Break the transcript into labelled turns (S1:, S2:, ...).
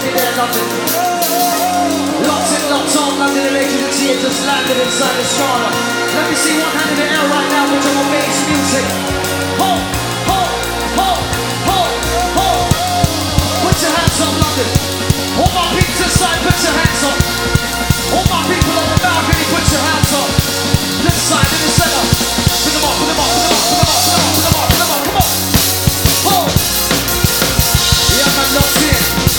S1: me there, London. Locked in, locked on, London electricity has just landed inside the Scala. Let me see one hand.